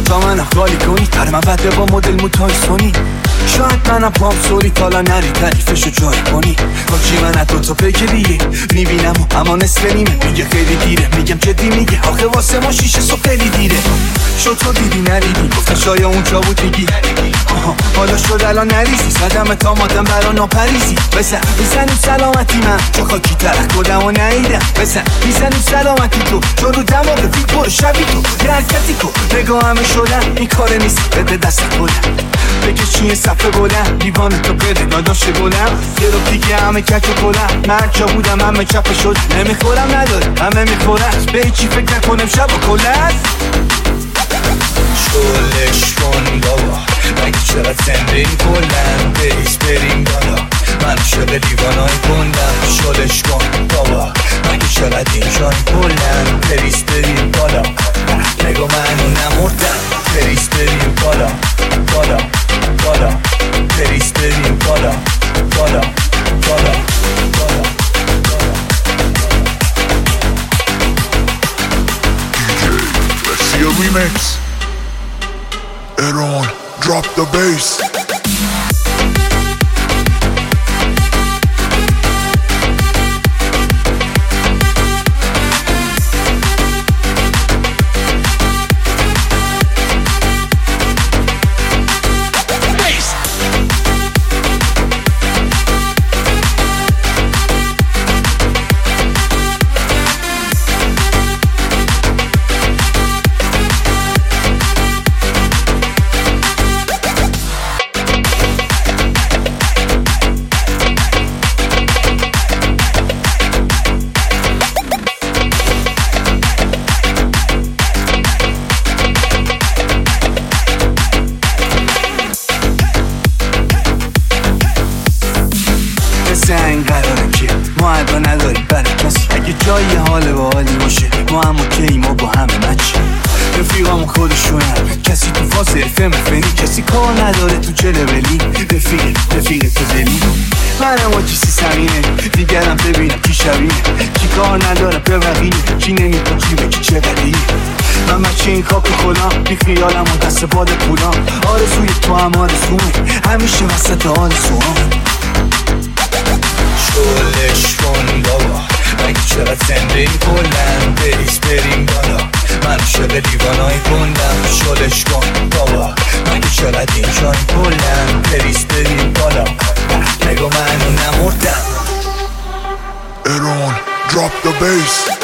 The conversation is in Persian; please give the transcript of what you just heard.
تا منم خالی کنی تر من بده با مدل موتای سونی شاید منم پام سوری تالا نری تعریفشو جای کنی کاچی من از دوتا پیک دیگه میبینم اما نصف نیمه میگه خیلی دیره میگم جدی میگه آخه واسه ما شیشه صبح خیلی دیره شد تو دیدی نریدی گفتم شاید اونجا بود میگی حالا شد الان نریزی زدم تا مادم برا ناپریزی بسن میزنیم سلامتی من چو خاکی ترک کدم و نهیدم بسن میزنیم سلامتی تو چون رو دماغ فیک برو شبی تو یه حرکتی کن نگاه همه شدن این کار نیست بده دست خودم بکش چیه صفحه بلند دیوان تو بده داداش گلم یه رو دیگه همه کچ و کلم من جا بودم همه چپه شد نمیخورم نداره همه میخورم به چی فکر نکنم شب و کلن شلش کن بابا مگه چقدر زندگی کلن بریز بریم بالا من شده دیوانای کندم شلش کن بابا مگه چقدر اینجای کلن بریز بریم بالا نگو منو نمردم بریز بریم بالا بالا بالا بریز بریم بالا بالا بالا بالا DJ, let's see a remix. Aaron, drop the bass. سنگ قراره که ما عدا نداریم برای کسی اگه جایی حال با حالی باشه ما هم اوکی ما با همه مچی رفیقامو خودشونم کسی تو فاز افم فنی کسی کار نداره تو چه لولی رفیق تو دلی منم با چیسی سمینه دیگرم ببینم کی شبیه کی کار نداره به بقیه کی نمیپا کی به کی چه بدیه من بچه این کاکو خودم بی خیالم و دست باد پولم آرزوی تو هم آرزومه همیشه وسط آرزوام شلش کن بابا مگه چقدر زندگی کلن بریز بریم بالا من شده دیوانای کندم شلش کن بابا مگه چقدر اینجای کلن بریز بریم بالا نگو منو نمردم Aaron, drop the bass.